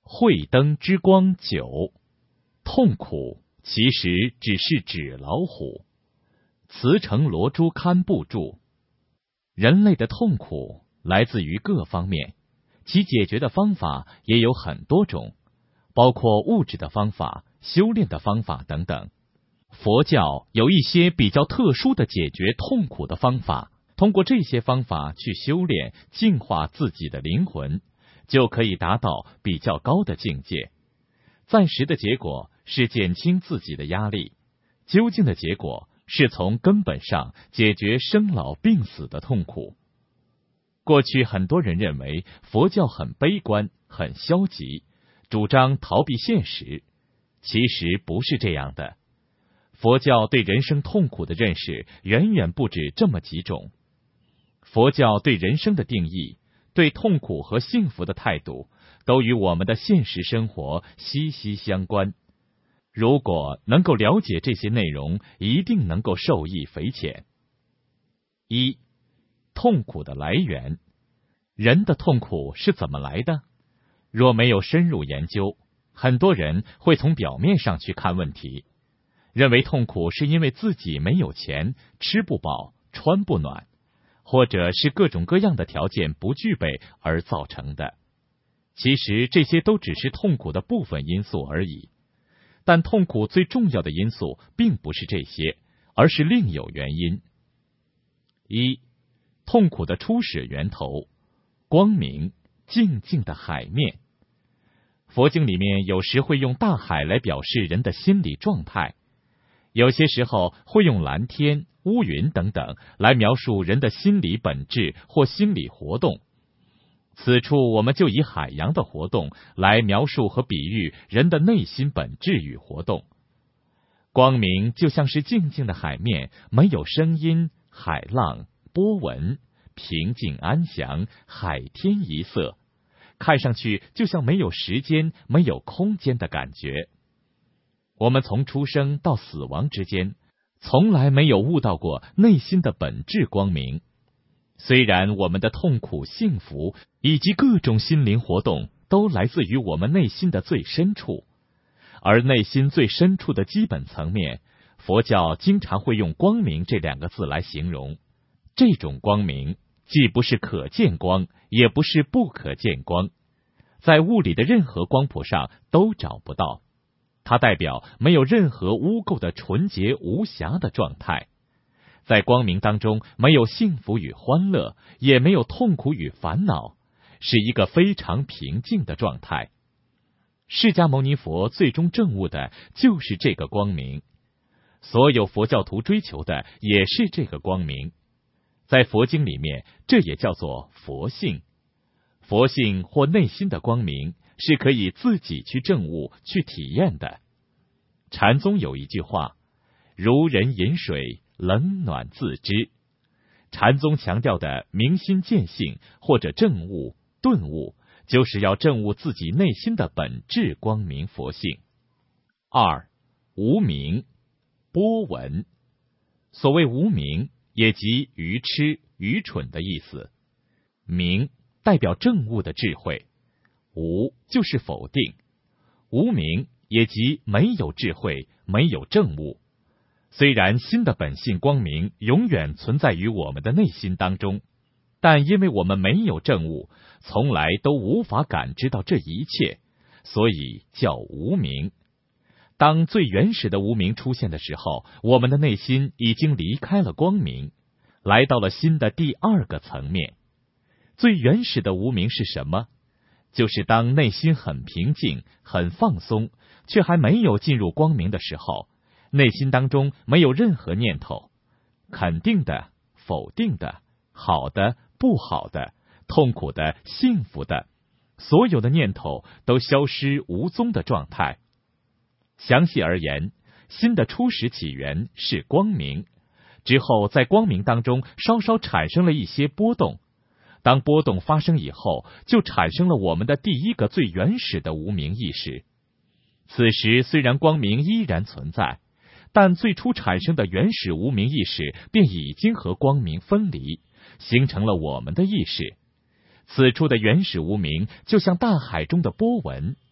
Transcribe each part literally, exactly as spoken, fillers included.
慧灯之光九，痛苦其实只是纸老虎。慈城罗珠堪布注。人类的痛苦来自于各方面，其解决的方法也有很多种，包括物质的方法、修炼的方法等等。佛教有一些比较特殊的解决痛苦的方法，通过这些方法去修炼、净化自己的灵魂，就可以达到比较高的境界。暂时的结果是减轻自己的压力，究竟的结果是从根本上解决生老病死的痛苦。过去很多人认为佛教很悲观、很消极，主张逃避现实。其实不是这样的。佛教对人生痛苦的认识远远不止这么几种。佛教对人生的定义，对痛苦和幸福的态度，都与我们的现实生活息息相关。如果能够了解这些内容，一定能够受益匪浅。一、痛苦的来源。人的痛苦是怎么来的？若没有深入研究，很多人会从表面上去看问题，认为痛苦是因为自己没有钱、吃不饱、穿不暖，或者是各种各样的条件不具备而造成的。其实这些都只是痛苦的部分因素而已。但痛苦最重要的因素并不是这些，而是另有原因。一、痛苦的初始源头，光明，静静的海面。佛经里面有时会用大海来表示人的心理状态，有些时候会用蓝天、乌云等等来描述人的心理本质或心理活动。此处我们就以海洋的活动来描述和比喻人的内心本质与活动。光明就像是静静的海面，没有声音、海浪、波纹，平静安详，海天一色，看上去就像没有时间、没有空间的感觉。我们从出生到死亡之间，从来没有悟到过内心的本质光明。虽然我们的痛苦、幸福以及各种心灵活动都来自于我们内心的最深处，而内心最深处的基本层面，佛教经常会用光明这两个字来形容。这种光明既不是可见光，也不是不可见光，在物理的任何光谱上都找不到。它代表没有任何污垢的纯洁无瑕的状态。在光明当中，没有幸福与欢乐，也没有痛苦与烦恼，是一个非常平静的状态。释迦牟尼佛最终证悟的就是这个光明，所有佛教徒追求的也是这个光明。在佛经里面，这也叫做佛性。佛性或内心的光明是可以自己去证悟、去体验的。禅宗有一句话：如人饮水，冷暖自知。禅宗强调的明心见性或者证悟、顿悟，就是要证悟自己内心的本质光明佛性。二、无明，波纹。所谓无明，也即愚痴、愚蠢的意思。明代表证悟的智慧，无就是否定。无明也即没有智慧，没有证悟。虽然心的本性光明永远存在于我们的内心当中，但因为我们没有证悟，从来都无法感知到这一切，所以叫无明。当最原始的无明出现的时候，我们的内心已经离开了光明，来到了新的第二个层面。最原始的无明是什么？就是当内心很平静、很放松，却还没有进入光明的时候，内心当中没有任何念头，肯定的、否定的、好的、不好的、痛苦的、幸福的，所有的念头都消失无踪的状态。详细而言，心的初始起源是光明，之后在光明当中稍稍产生了一些波动。当波动发生以后，就产生了我们的第一个最原始的无明意识。此时虽然光明依然存在，但最初产生的原始无明意识便已经和光明分离，形成了我们的意识。此处的原始无明就像大海中的波纹，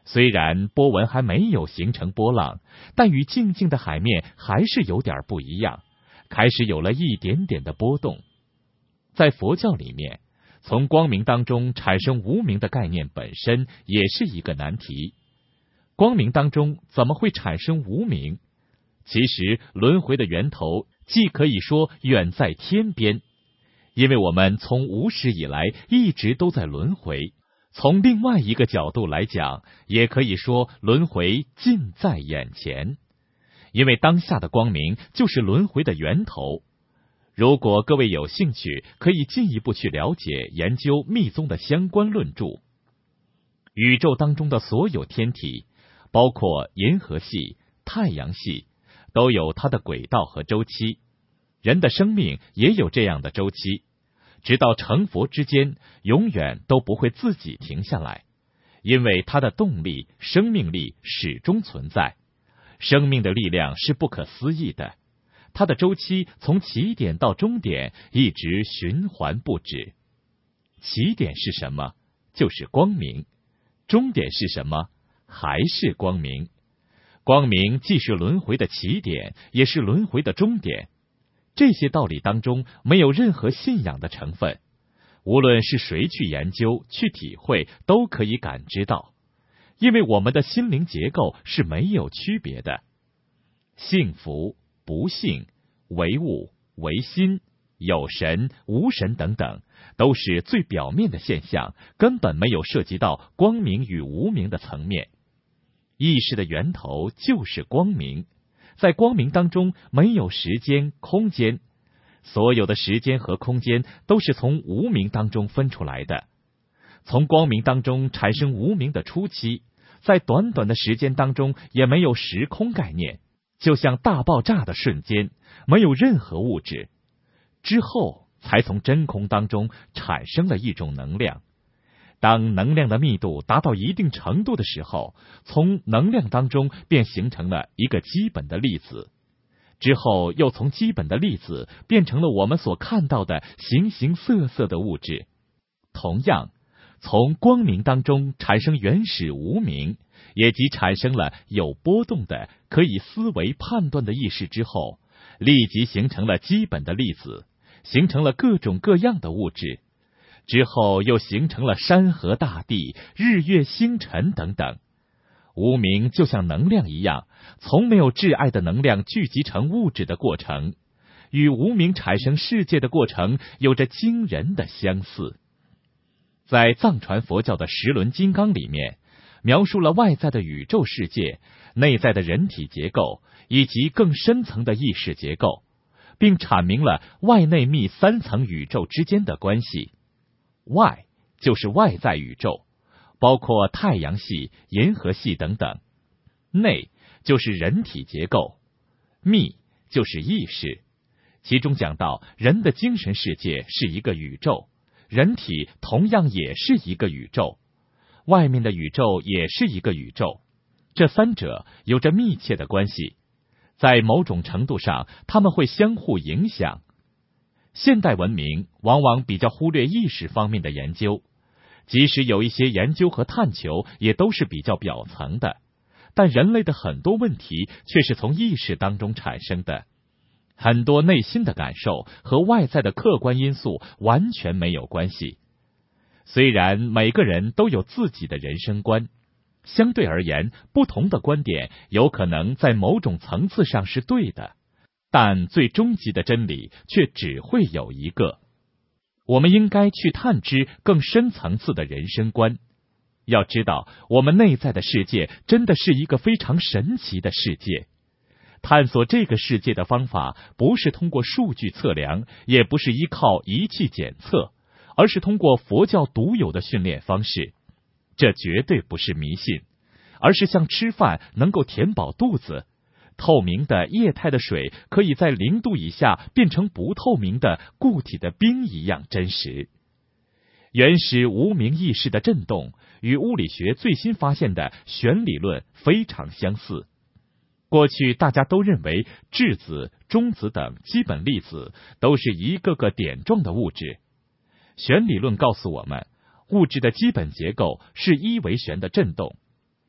虽然波纹还没有形成波浪，但与静静的海面还是有点不一样，开始有了一点点的波动。在佛教里面，从光明当中产生无明的概念本身也是一个难题。光明当中怎么会产生无明？其实轮回的源头既可以说远在天边，因为我们从无始以来一直都在轮回。从另外一个角度来讲，也可以说轮回近在眼前，因为当下的光明就是轮回的源头。如果各位有兴趣，可以进一步去了解研究密宗的相关论著。宇宙当中的所有天体，包括银河系、太阳系，都有它的轨道和周期。人的生命也有这样的周期，直到成佛之间，永远都不会自己停下来，因为它的动力、生命力始终存在。生命的力量是不可思议的，它的周期从起点到终点一直循环不止。起点是什么？就是光明。终点是什么？还是光明。光明既是轮回的起点，也是轮回的终点。这些道理当中没有任何信仰的成分，无论是谁去研究、去体会，都可以感知到，因为我们的心灵结构是没有区别的。幸福、不幸、唯物、唯心、有神、无神等等，都是最表面的现象，根本没有涉及到光明与无明的层面。意识的源头就是光明，在光明当中没有时间、空间，所有的时间和空间都是从无明当中分出来的。从光明当中产生无明的初期，在短短的时间当中也没有时空概念，就像大爆炸的瞬间，没有任何物质。之后才从真空当中产生了一种能量。当能量的密度达到一定程度的时候，从能量当中便形成了一个基本的粒子，之后又从基本的粒子变成了我们所看到的形形色色的物质。同样，从光明当中产生原始无明，也即产生了有波动的可以思维判断的意识之后，立即形成了基本的粒子，形成了各种各样的物质，之后又形成了山河大地、日月星辰等等。无明就像能量一样，从没有挚爱的能量聚集成物质的过程，与无明产生世界的过程有着惊人的相似。在藏传佛教的十轮金刚里面，描述了外在的宇宙世界、内在的人体结构以及更深层的意识结构，并阐明了外内密三层宇宙之间的关系。外就是外在宇宙，包括太阳系、银河系等等；内就是人体结构；密就是意识。其中讲到人的精神世界是一个宇宙，人体同样也是一个宇宙，外面的宇宙也是一个宇宙，这三者有着密切的关系，在某种程度上它们会相互影响。现代文明往往比较忽略意识方面的研究，即使有一些研究和探求也都是比较表层的，但人类的很多问题却是从意识当中产生的，很多内心的感受和外在的客观因素完全没有关系。虽然每个人都有自己的人生观，相对而言，不同的观点有可能在某种层次上是对的，但最终极的真理却只会有一个。我们应该去探知更深层次的人生观。要知道，我们内在的世界真的是一个非常神奇的世界。探索这个世界的方法，不是通过数据测量，也不是依靠仪器检测，而是通过佛教独有的训练方式。这绝对不是迷信，而是像吃饭能够填饱肚子，透明的液态的水可以在零度以下变成不透明的固体的冰一样真实。原始无明意识的振动与物理学最新发现的弦理论非常相似。过去大家都认为质子、中子等基本粒子都是一个个点状的物质。弦理论告诉我们，物质的基本结构是一维弦的振动，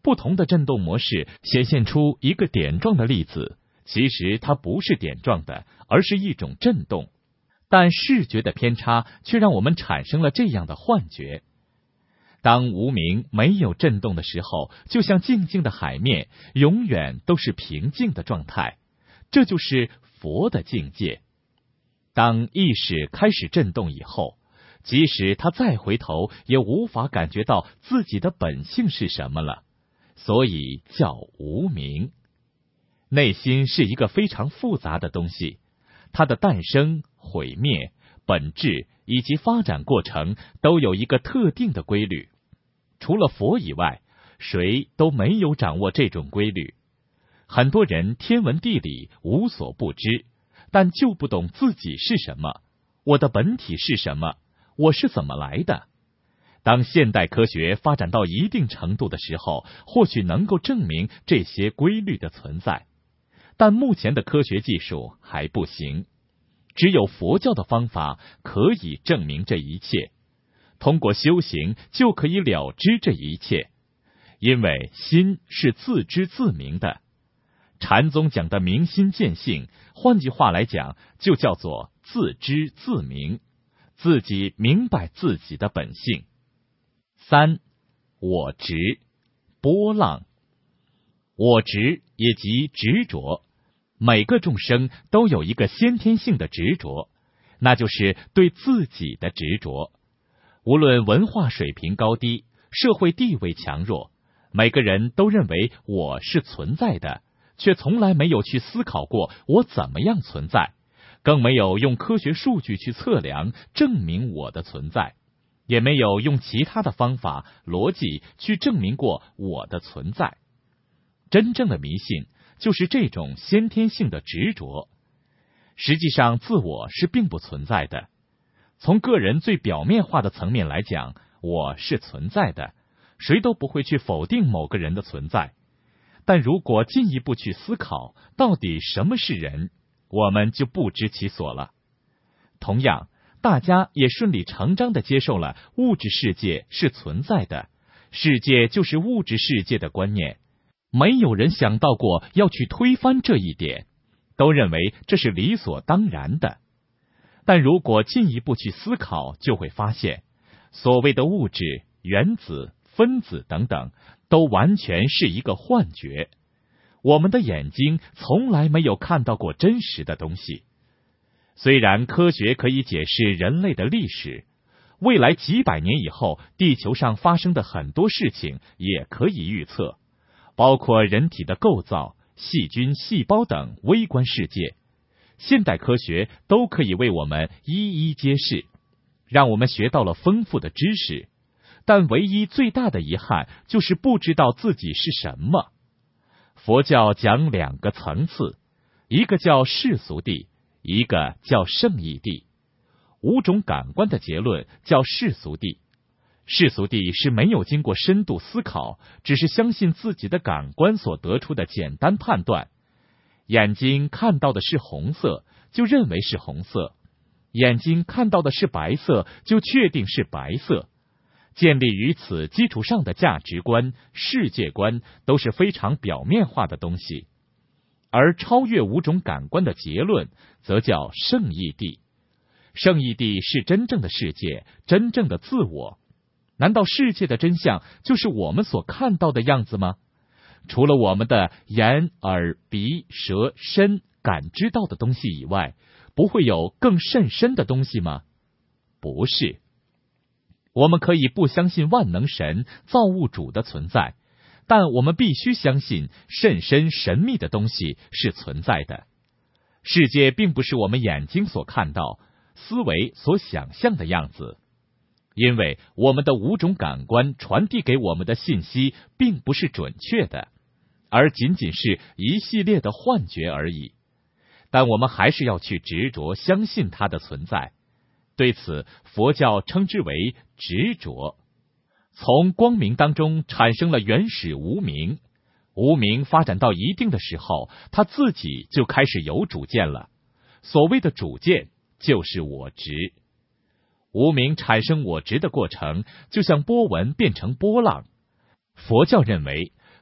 不同的振动模式显现出一个点状的粒子，其实它不是点状的，而是一种振动。但视觉的偏差却让我们产生了这样的幻觉。当无明没有振动的时候，就像静静的海面，永远都是平静的状态。这就是佛的境界。当意识开始振动以后，即使他再回头，也无法感觉到自己的本性是什么了，所以叫无明。内心是一个非常复杂的东西，它的诞生、毁灭、本质以及发展过程都有一个特定的规律。除了佛以外，谁都没有掌握这种规律。很多人天文地理无所不知，但就不懂自己是什么，我的本体是什么，我是怎么来的。当现代科学发展到一定程度的时候，或许能够证明这些规律的存在，但目前的科学技术还不行。只有佛教的方法可以证明这一切，通过修行就可以了知这一切，因为心是自知自明的。禅宗讲的明心见性，换句话来讲，就叫做自知自明，自己明白自己的本性。三，我执，波浪。我执也即执着，每个众生都有一个先天性的执着，那就是对自己的执着。无论文化水平高低，社会地位强弱，每个人都认为我是存在的，却从来没有去思考过我怎么样存在，更没有用科学数据去测量证明我的存在，也没有用其他的方法逻辑去证明过我的存在。真正的迷信就是这种先天性的执着。实际上自我是并不存在的。从个人最表面化的层面来讲，我是存在的，谁都不会去否定某个人的存在。但如果进一步去思考到底什么是人，我们就不知其所了。同样，大家也顺理成章地接受了物质世界是存在的，世界就是物质世界的观念，没有人想到过要去推翻这一点，都认为这是理所当然的。但如果进一步去思考，就会发现，所谓的物质、原子、分子等等，都完全是一个幻觉。我们的眼睛从来没有看到过真实的东西。虽然科学可以解释人类的历史，未来几百年以后地球上发生的很多事情也可以预测，包括人体的构造、细菌、细胞等微观世界，现代科学都可以为我们一一揭示，让我们学到了丰富的知识。但唯一最大的遗憾就是不知道自己是什么。佛教讲两个层次，一个叫世俗谛，一个叫圣义谛。五种感官的结论叫世俗谛。世俗谛是没有经过深度思考，只是相信自己的感官所得出的简单判断。眼睛看到的是红色，就认为是红色；眼睛看到的是白色，就确定是白色。建立于此基础上的价值观、世界观都是非常表面化的东西，而超越五种感官的结论则叫圣义谛。圣义谛是真正的世界，真正的自我。难道世界的真相就是我们所看到的样子吗？除了我们的眼、耳、鼻、舌、身感知到的东西以外，不会有更甚深的东西吗？不是。我们可以不相信万能神、造物主的存在，但我们必须相信甚深神秘的东西是存在的。世界并不是我们眼睛所看到、思维所想象的样子，因为我们的五种感官传递给我们的信息并不是准确的，而仅仅是一系列的幻觉而已。但我们还是要去执着相信它的存在。对此，佛教称之为执着。从光明当中产生了原始无明，无明发展到一定的时候，它自己就开始有主见了。所谓的主见，就是我执。无明产生我执的过程，就像波纹变成波浪。佛教认为，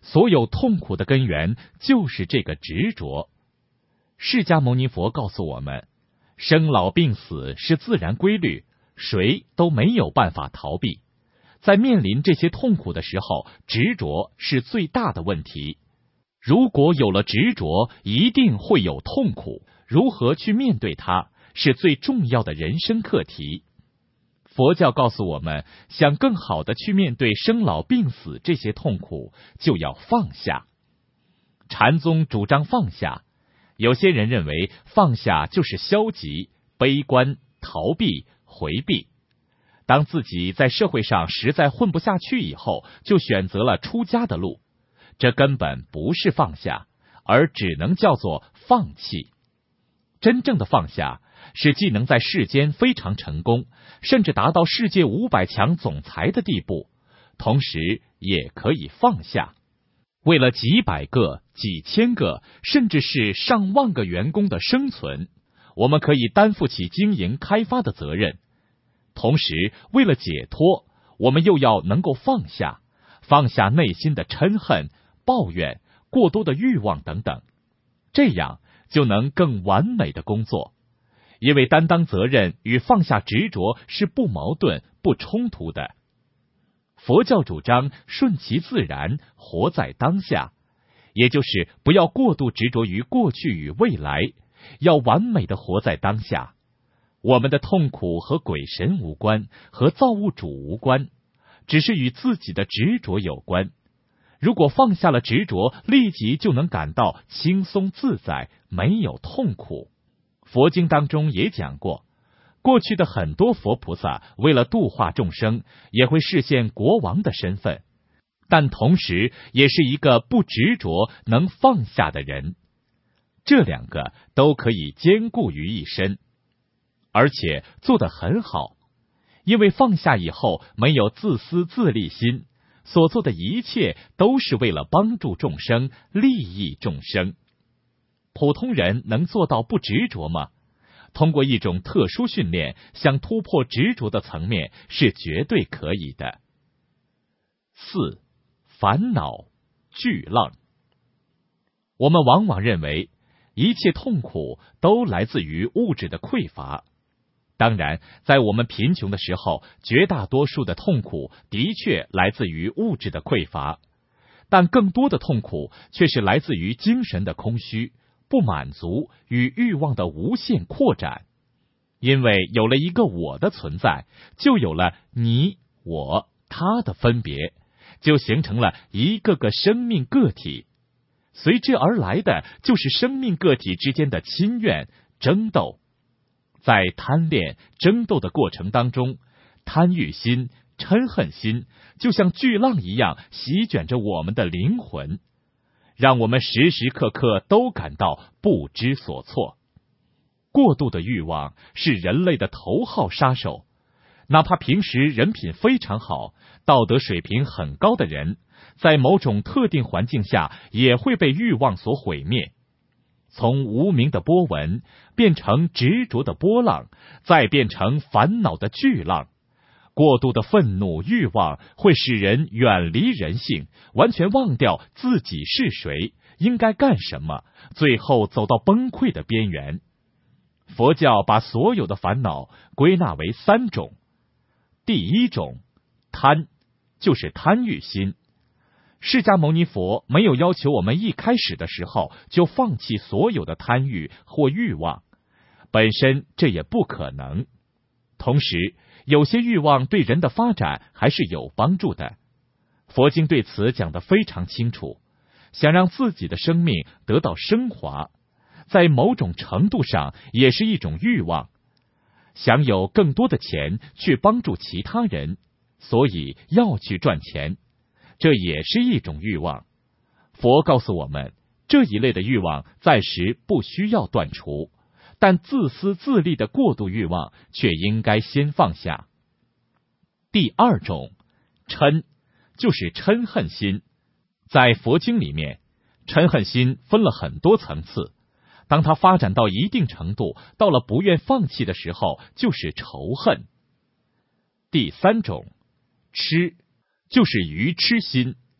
所有痛苦的根源就是这个执着。释迦牟尼佛告诉我们，生老病死是自然规律，谁都没有办法逃避。在面临这些痛苦的时候，执着是最大的问题。如果有了执着，一定会有痛苦。如何去面对它，是最重要的人生课题。佛教告诉我们，想更好的去面对生老病死这些痛苦，就要放下。禅宗主张放下，有些人认为放下就是消极、悲观、逃避、回避。当自己在社会上实在混不下去以后，就选择了出家的路，这根本不是放下，而只能叫做放弃。真正的放下，是既能在世间非常成功，甚至达到世界五百强总裁的地步，同时也可以放下。为了几百个、几千个，甚至是上万个员工的生存，我们可以担负起经营开发的责任。同时，为了解脱，我们又要能够放下，放下内心的嗔恨、抱怨、过多的欲望等等，这样就能更完美的工作。因为担当责任与放下执着是不矛盾、不冲突的。佛教主张顺其自然，活在当下，也就是不要过度执着于过去与未来，要完美的活在当下。我们的痛苦和鬼神无关，和造物主无关，只是与自己的执着有关。如果放下了执着，立即就能感到轻松自在，没有痛苦。佛经当中也讲过，过去的很多佛菩萨为了度化众生，也会示现国王的身份，但同时也是一个不执着、能放下的人。这两个都可以兼顾于一身，而且做得很好。因为放下以后没有自私自利心，所做的一切都是为了帮助众生、利益众生。普通人能做到不执着吗？通过一种特殊训练，想突破执着的层面是绝对可以的。四、烦恼巨浪。我们往往认为一切痛苦都来自于物质的匮乏。当然，在我们贫穷的时候，绝大多数的痛苦的确来自于物质的匮乏，但更多的痛苦却是来自于精神的空虚、不满足与欲望的无限扩展。因为有了一个我的存在，就有了你、我、他的分别，就形成了一个个生命个体。随之而来的就是生命个体之间的亲怨、争斗。在贪恋、争斗的过程当中，贪欲心、嗔恨心就像巨浪一样席卷着我们的灵魂，让我们时时刻刻都感到不知所措。过度的欲望是人类的头号杀手，哪怕平时人品非常好、道德水平很高的人，在某种特定环境下也会被欲望所毁灭。从无名的波纹变成执着的波浪，再变成烦恼的巨浪。过度的愤怒、欲望会使人远离人性，完全忘掉自己是谁，应该干什么，最后走到崩溃的边缘。佛教把所有的烦恼归纳为三种。第一种，贪，就是贪欲心。释迦牟尼佛没有要求我们一开始的时候就放弃所有的贪欲或欲望，本身这也不可能。同时，有些欲望对人的发展还是有帮助的。佛经对此讲得非常清楚，想让自己的生命得到升华，在某种程度上也是一种欲望。想有更多的钱去帮助其他人，所以要去赚钱。这也是一种欲望。佛告诉我们，这一类的欲望暂时不需要断除，但自私自利的过度欲望却应该先放下。第二种，嗔，就是嗔恨心。在佛经里面，嗔恨心分了很多层次，当它发展到一定程度，到了不愿放弃的时候，就是仇恨。第三种，痴，就是愚痴心。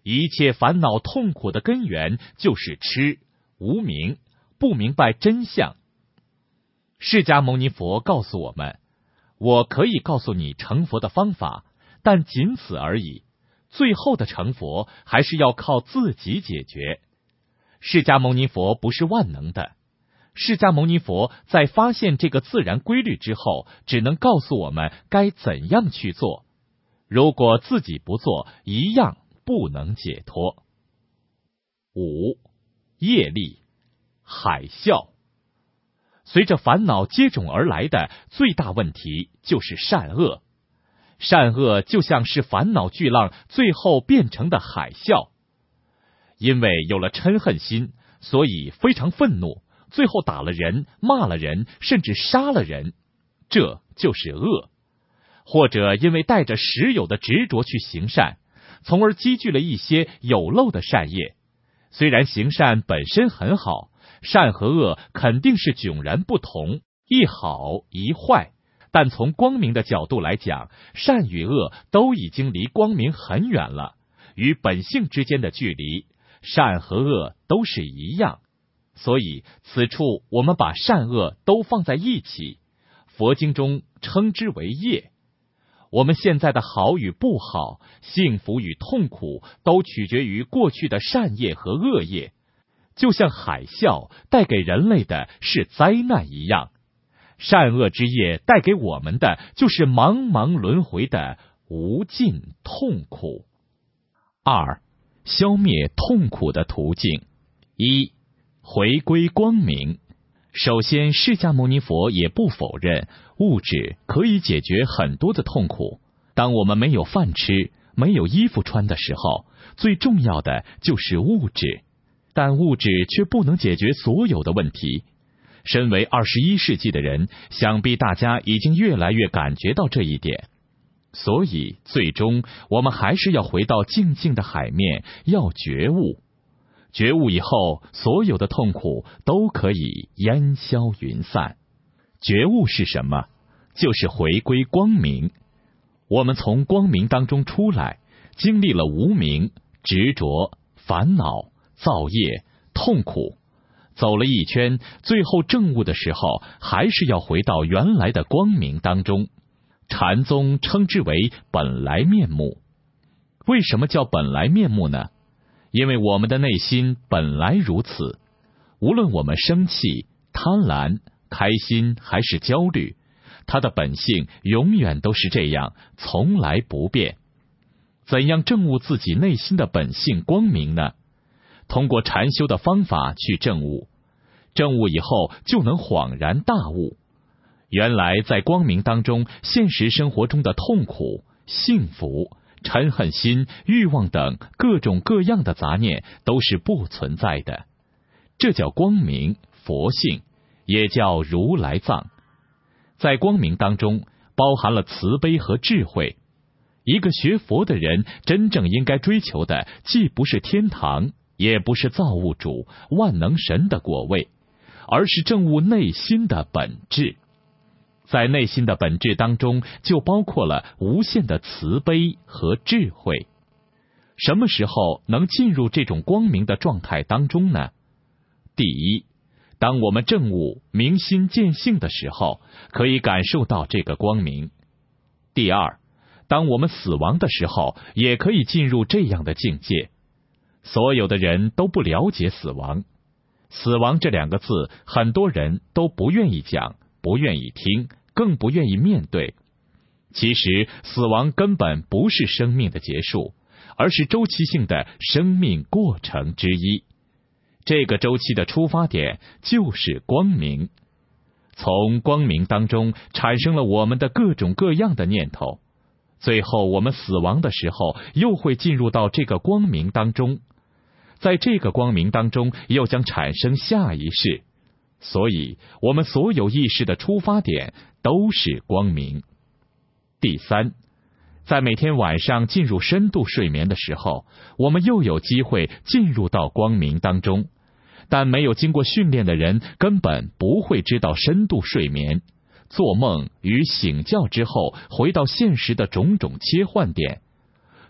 一切烦恼痛苦的根源就是痴、无明，不明白真相。释迦牟尼佛告诉我们，我可以告诉你成佛的方法，但仅此而已，最后的成佛还是要靠自己解决。释迦牟尼佛不是万能的，释迦牟尼佛在发现这个自然规律之后，只能告诉我们该怎样去做。如果自己不做，一样不能解脱。五、业力、海啸。随着烦恼接踵而来的最大问题就是善恶。善恶就像是烦恼巨浪最后变成的海啸。因为有了嗔恨心，所以非常愤怒，最后打了人、骂了人，甚至杀了人，这就是恶。或者因为带着实有的执着去行善，从而积聚了一些有漏的善业。虽然行善本身很好，善和恶肯定是迥然不同，一好一坏，但从光明的角度来讲，善与恶都已经离光明很远了，与本性之间的距离，善和恶都是一样。所以此处我们把善恶都放在一起，佛经中称之为业。我们现在的好与不好，幸福与痛苦，都取决于过去的善业和恶业，就像海啸带给人类的是灾难一样，善恶之业带给我们的就是茫茫轮回的无尽痛苦。二、消灭痛苦的途径。一、回归光明。首先，释迦牟尼佛也不否认物质可以解决很多的痛苦。当我们没有饭吃、没有衣服穿的时候，最重要的就是物质。但物质却不能解决所有的问题。身为二十一世纪的人，想必大家已经越来越感觉到这一点。所以，最终我们还是要回到静静的海面，要觉悟。觉悟以后，所有的痛苦都可以烟消云散。觉悟是什么？就是回归光明。我们从光明当中出来，经历了无明、执着、烦恼、造业、痛苦，走了一圈，最后证悟的时候，还是要回到原来的光明当中。禅宗称之为本来面目。为什么叫本来面目呢？因为我们的内心本来如此，无论我们生气、贪婪、开心还是焦虑，它的本性永远都是这样，从来不变。怎样证悟自己内心的本性光明呢？通过禅修的方法去证悟，证悟以后就能恍然大悟。原来在光明当中，现实生活中的痛苦、幸福、嗔恨心、欲望等各种各样的杂念都是不存在的。这叫光明、佛性，也叫如来藏。在光明当中包含了慈悲和智慧。一个学佛的人真正应该追求的，既不是天堂，也不是造物主、万能神的果位，而是证悟内心的本质。在内心的本质当中，就包括了无限的慈悲和智慧。什么时候能进入这种光明的状态当中呢？第一，当我们证悟明心见性的时候，可以感受到这个光明。第二，当我们死亡的时候，也可以进入这样的境界。所有的人都不了解死亡，死亡这两个字，很多人都不愿意讲，不愿意听，更不愿意面对。其实，死亡根本不是生命的结束，而是周期性的生命过程之一。这个周期的出发点就是光明。从光明当中产生了我们的各种各样的念头，最后我们死亡的时候又会进入到这个光明当中，在这个光明当中又将产生下一世。所以我们所有意识的出发点都是光明。第三，在每天晚上进入深度睡眠的时候，我们又有机会进入到光明当中，但没有经过训练的人根本不会知道深度睡眠、做梦与醒觉之后回到现实的种种切换点。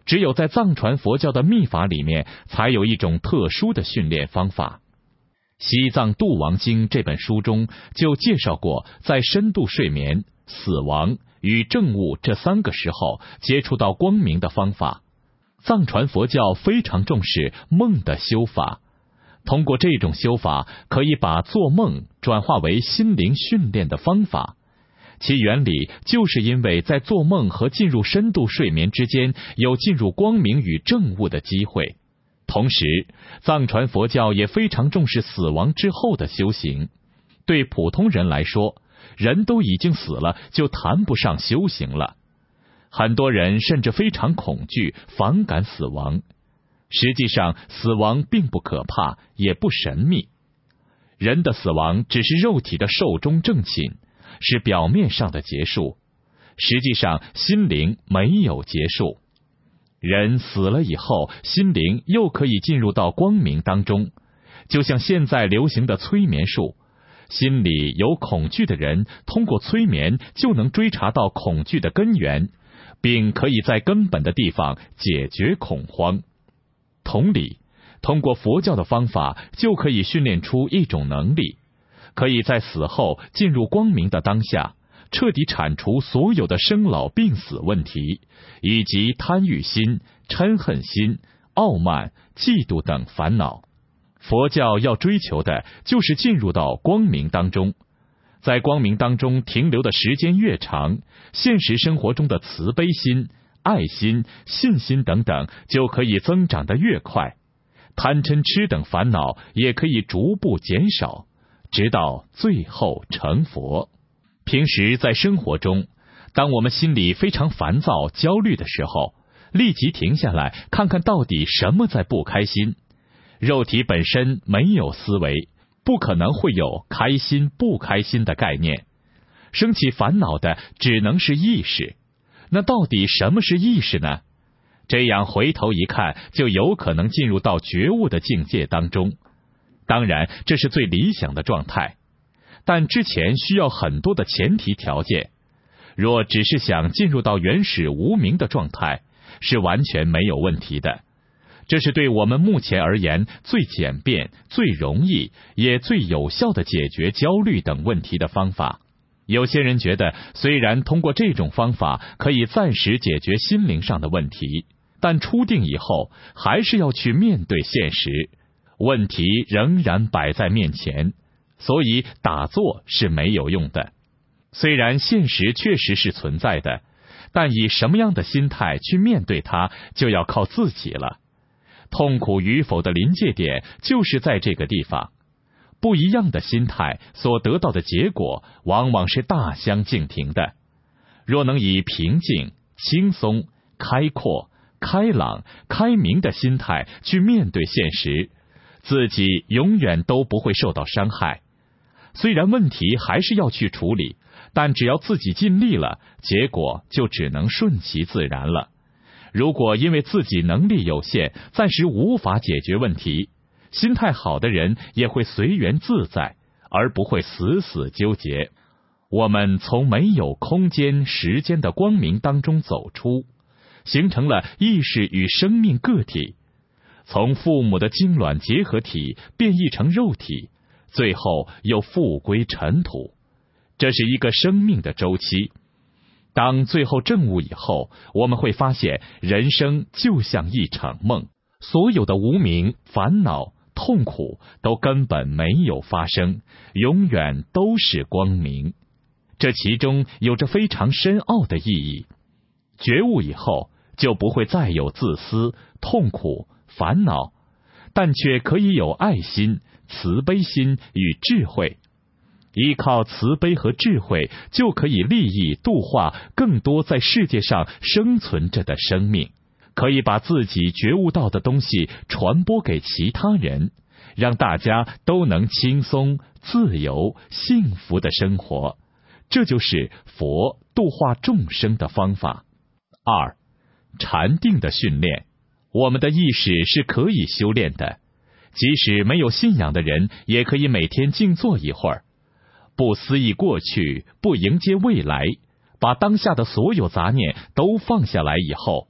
只有在藏传佛教的密法里面，才有一种特殊的训练方法。《西藏度亡经》这本书中就介绍过，在深度睡眠、死亡与正悟这三个时候接触到光明的方法。藏传佛教非常重视梦的修法，通过这种修法，可以把做梦转化为心灵训练的方法。其原理就是因为在做梦和进入深度睡眠之间有进入光明与正悟的机会。同时，藏传佛教也非常重视死亡之后的修行。对普通人来说，人都已经死了，就谈不上修行了。很多人甚至非常恐惧、反感死亡。实际上，死亡并不可怕，也不神秘。人的死亡只是肉体的寿终正寝，是表面上的结束。实际上，心灵没有结束。人死了以后，心灵又可以进入到光明当中。就像现在流行的催眠术，心里有恐惧的人，通过催眠就能追查到恐惧的根源，并可以在根本的地方解决恐慌。同理，通过佛教的方法，就可以训练出一种能力，可以在死后进入光明的当下，彻底铲除所有的生老病死问题，以及贪欲心、嗔恨心、傲慢、嫉妒等烦恼。佛教要追求的就是进入到光明当中，在光明当中停留的时间越长，现实生活中的慈悲心、爱心、信心等等就可以增长得越快，贪嗔痴等烦恼也可以逐步减少，直到最后成佛。平时在生活中，当我们心里非常烦躁、焦虑的时候，立即停下来，看看到底什么在不开心。肉体本身没有思维，不可能会有开心不开心的概念。升起烦恼的只能是意识。那到底什么是意识呢？这样回头一看，就有可能进入到觉悟的境界当中。当然，这是最理想的状态，但之前需要很多的前提条件。若只是想进入到原始无明的状态，是完全没有问题的。这是对我们目前而言最简便、最容易也最有效的解决焦虑等问题的方法。有些人觉得，虽然通过这种方法可以暂时解决心灵上的问题，但出定以后还是要去面对现实，问题仍然摆在面前，所以打坐是没有用的。虽然现实确实是存在的，但以什么样的心态去面对它，就要靠自己了。痛苦与否的临界点就是在这个地方。不一样的心态所得到的结果，往往是大相径庭的。若能以平静、轻松、开阔、开朗、开明的心态去面对现实，自己永远都不会受到伤害。虽然问题还是要去处理，但只要自己尽力了，结果就只能顺其自然了。如果因为自己能力有限，暂时无法解决问题，心态好的人也会随缘自在，而不会死死纠结。我们从没有空间、时间的光明当中走出，形成了意识与生命个体，从父母的精卵结合体变异成肉体，最后又复归尘土。这是一个生命的周期。当最后证悟以后，我们会发现人生就像一场梦，所有的无明、烦恼、痛苦都根本没有发生，永远都是光明。这其中有着非常深奥的意义。觉悟以后，就不会再有自私、痛苦、烦恼，但却可以有爱心、慈悲心与智慧。依靠慈悲和智慧，就可以利益度化更多在世界上生存着的生命，可以把自己觉悟到的东西传播给其他人，让大家都能轻松、自由、幸福的生活。这就是佛度化众生的方法。二、禅定的训练。我们的意识是可以修炼的，即使没有信仰的人，也可以每天静坐一会儿。不思议过去，不迎接未来，把当下的所有杂念都放下来以后，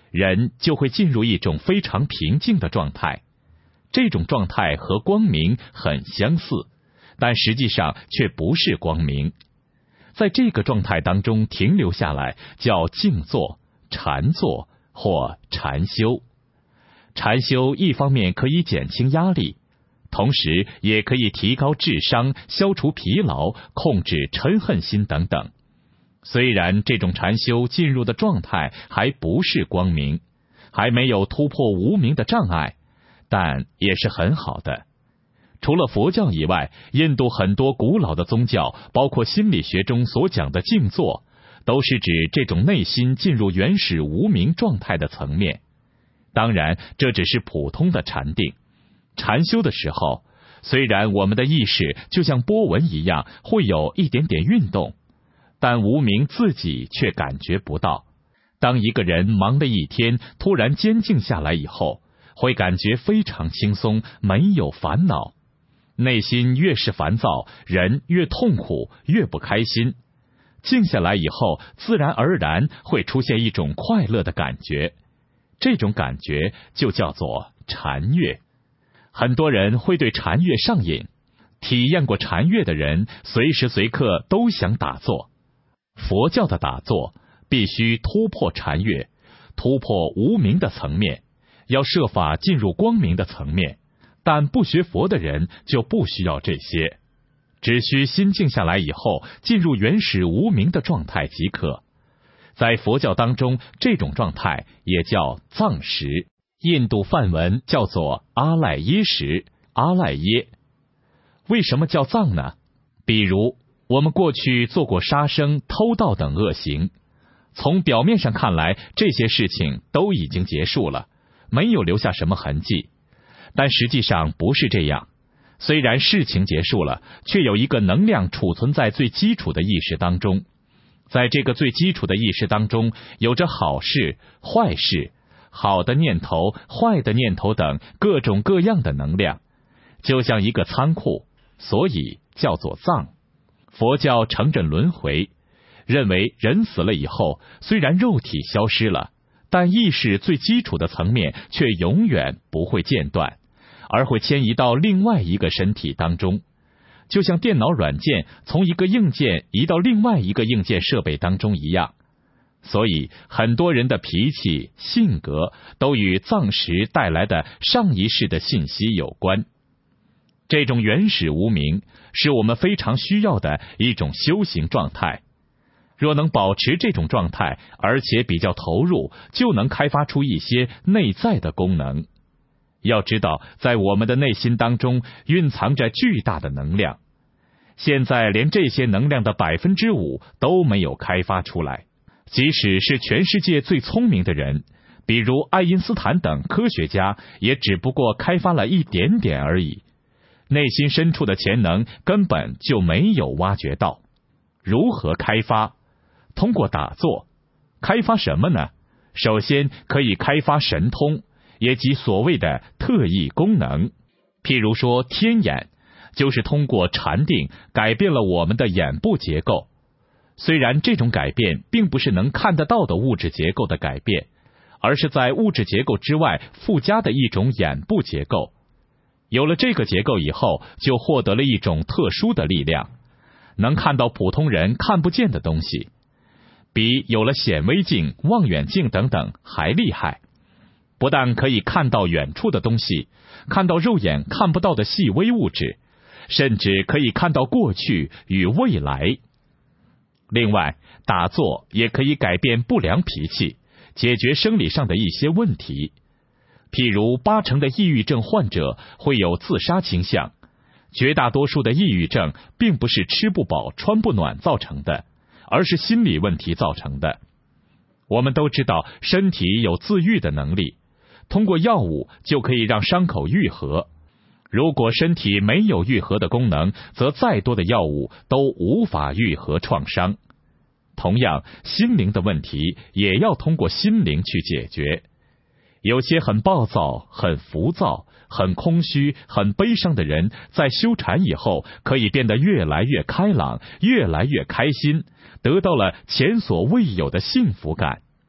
人就会进入一种非常平静的状态。这种状态和光明很相似，但实际上却不是光明。在这个状态当中停留下来，叫静坐、禅坐或禅修。禅修一方面可以减轻压力，同时也可以提高智商、消除疲劳、控制嗔恨心等等。虽然这种禅修进入的状态还不是光明，还没有突破无明的障碍，但也是很好的。除了佛教以外，印度很多古老的宗教，包括心理学中所讲的静坐，都是指这种内心进入原始无明状态的层面。当然，这只是普通的禅定。禅修的时候，虽然我们的意识就像波纹一样会有一点点运动，但无明自己却感觉不到。当一个人忙了一天，突然间静下来以后，会感觉非常轻松，没有烦恼。内心越是烦躁，人越痛苦，越不开心。静下来以后，自然而然会出现一种快乐的感觉，这种感觉就叫做禅悦。很多人会对禅悦上瘾，体验过禅悦的人，随时随刻都想打坐。佛教的打坐必须突破禅悦，突破无明的层面，要设法进入光明的层面。但不学佛的人就不需要这些，只需心静下来以后，进入原始无明的状态即可。在佛教当中，这种状态也叫藏识，印度梵文叫做阿赖耶识，阿赖耶。为什么叫藏呢？比如我们过去做过杀生、偷盗等恶行，从表面上看来，这些事情都已经结束了，没有留下什么痕迹。但实际上不是这样，虽然事情结束了，却有一个能量储存在最基础的意识当中。在这个最基础的意识当中，有着好事、坏事、好的念头、坏的念头等各种各样的能量，就像一个仓库，所以叫做藏。佛教承认轮回，认为人死了以后，虽然肉体消失了，但意识最基础的层面却永远不会间断，而会迁移到另外一个身体当中，就像电脑软件从一个硬件移到另外一个硬件设备当中一样。所以很多人的脾气、性格都与藏识带来的上一世的信息有关。这种原始无明是我们非常需要的一种修行状态。若能保持这种状态，而且比较投入，就能开发出一些内在的功能。要知道，在我们的内心当中蕴藏着巨大的能量，现在连这些能量的百分之五都没有开发出来。即使是全世界最聪明的人，比如爱因斯坦等科学家，也只不过开发了一点点而已，内心深处的潜能根本就没有挖掘到。如何开发？通过打坐。开发什么呢？首先可以开发神通，也即所谓的特异功能。譬如说天眼，就是通过禅定改变了我们的眼部结构。虽然这种改变并不是能看得到的物质结构的改变，而是在物质结构之外附加的一种眼部结构。有了这个结构以后，就获得了一种特殊的力量，能看到普通人看不见的东西，比有了显微镜、望远镜等等还厉害。不但可以看到远处的东西，看到肉眼看不到的细微物质，甚至可以看到过去与未来。另外，打坐也可以改变不良脾气，解决生理上的一些问题。譬如八成的抑郁症患者会有自杀倾向，绝大多数的抑郁症并不是吃不饱穿不暖造成的，而是心理问题造成的。我们都知道身体有自愈的能力，通过药物就可以让伤口愈合。如果身体没有愈合的功能，则再多的药物都无法愈合创伤。同样，心灵的问题也要通过心灵去解决。有些很暴躁、很浮躁、很空虚、很悲伤的人，在修禅以后，可以变得越来越开朗，越来越开心，得到了前所未有的幸福感。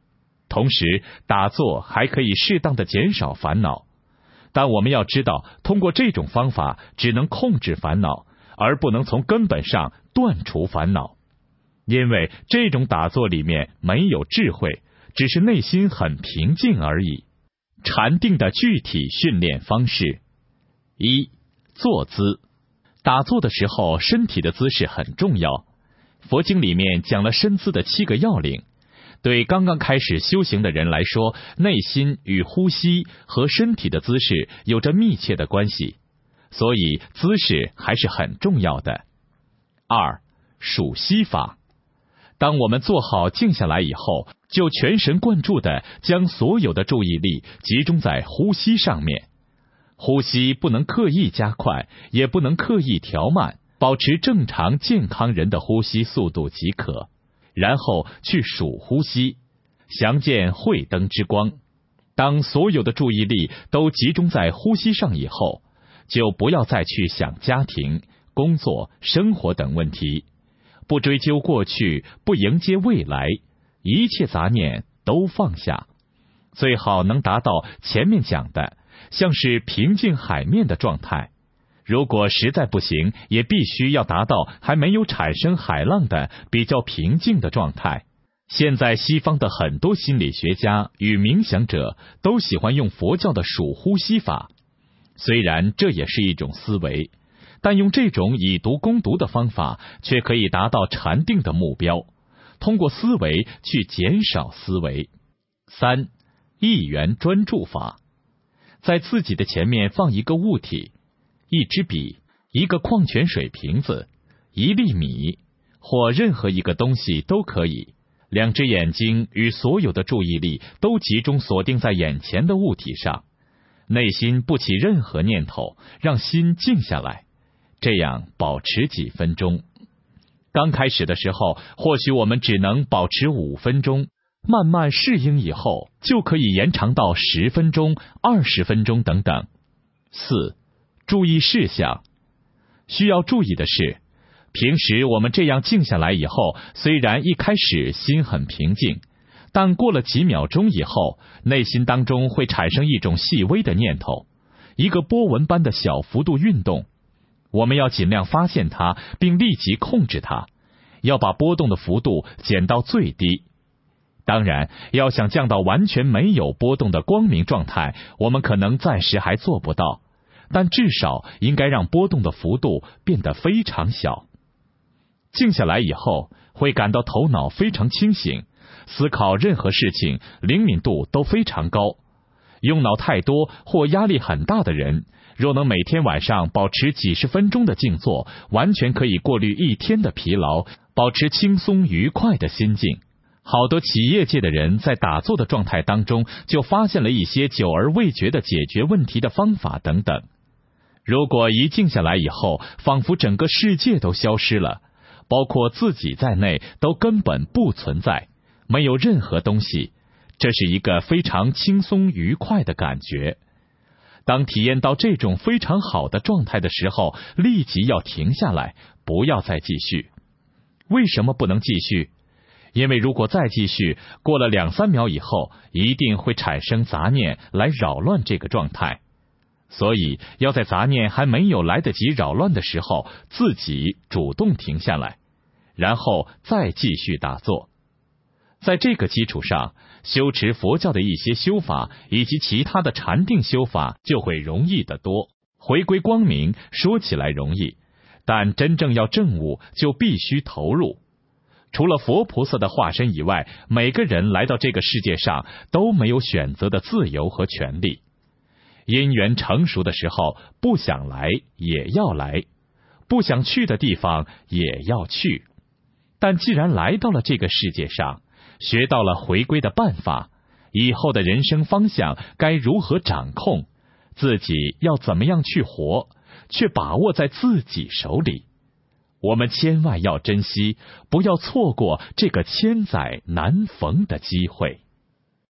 同时，打坐还可以适当的减少烦恼。但我们要知道，通过这种方法只能控制烦恼，而不能从根本上断除烦恼。因为这种打坐里面没有智慧，只是内心很平静而已。禅定的具体训练方式：一、坐姿。打坐的时候，身体的姿势很重要。佛经里面讲了身姿的七个要领。对刚刚开始修行的人来说，内心与呼吸和身体的姿势有着密切的关系，所以姿势还是很重要的。二、数息法。当我们坐好静下来以后，就全神贯注地将所有的注意力集中在呼吸上面。呼吸不能刻意加快，也不能刻意调慢，保持正常健康人的呼吸速度即可。然后去数呼吸，详见慧灯之光。当所有的注意力都集中在呼吸上以后，就不要再去想家庭、工作、生活等问题，不追究过去，不迎接未来，一切杂念都放下。最好能达到前面讲的像是平静海面的状态。如果实在不行，也必须要达到还没有产生海浪的比较平静的状态。现在西方的很多心理学家与冥想者都喜欢用佛教的数呼吸法，虽然这也是一种思维，但用这种以毒攻毒的方法，却可以达到禅定的目标，通过思维去减少思维。三、一元专注法。在自己的前面放一个物体，一支笔，一个矿泉水瓶子，一粒米，或任何一个东西都可以。两只眼睛与所有的注意力都集中锁定在眼前的物体上，内心不起任何念头，让心静下来，这样保持几分钟。刚开始的时候，或许我们只能保持五分钟，慢慢适应以后，就可以延长到十分钟、二十分钟等等。四、注意事项。需要注意的是，平时我们这样静下来以后，虽然一开始心很平静，但过了几秒钟以后，内心当中会产生一种细微的念头，一个波纹般的小幅度运动。我们要尽量发现它，并立即控制它，要把波动的幅度减到最低。当然，要想降到完全没有波动的光明状态，我们可能暂时还做不到，但至少应该让波动的幅度变得非常小。静下来以后，会感到头脑非常清醒，思考任何事情灵敏度都非常高。用脑太多或压力很大的人，若能每天晚上保持几十分钟的静坐，完全可以过滤一天的疲劳，保持轻松愉快的心境。好多企业界的人在打坐的状态当中，就发现了一些久而未决的解决问题的方法等等。如果一静下来以后，仿佛整个世界都消失了，包括自己在内都根本不存在，没有任何东西，这是一个非常轻松愉快的感觉。当体验到这种非常好的状态的时候，立即要停下来，不要再继续。为什么不能继续？因为如果再继续，过了两三秒以后，一定会产生杂念来扰乱这个状态。所以要在杂念还没有来得及扰乱的时候，自己主动停下来，然后再继续打坐。在这个基础上，修持佛教的一些修法以及其他的禅定修法就会容易得多。回归光明说起来容易，但真正要证悟就必须投入。除了佛菩萨的化身以外，每个人来到这个世界上都没有选择的自由和权利。因缘成熟的时候，不想来也要来，不想去的地方也要去。但既然来到了这个世界上，学到了回归的办法，以后的人生方向该如何掌控，自己要怎么样去活，却把握在自己手里。我们千万要珍惜，不要错过这个千载难逢的机会。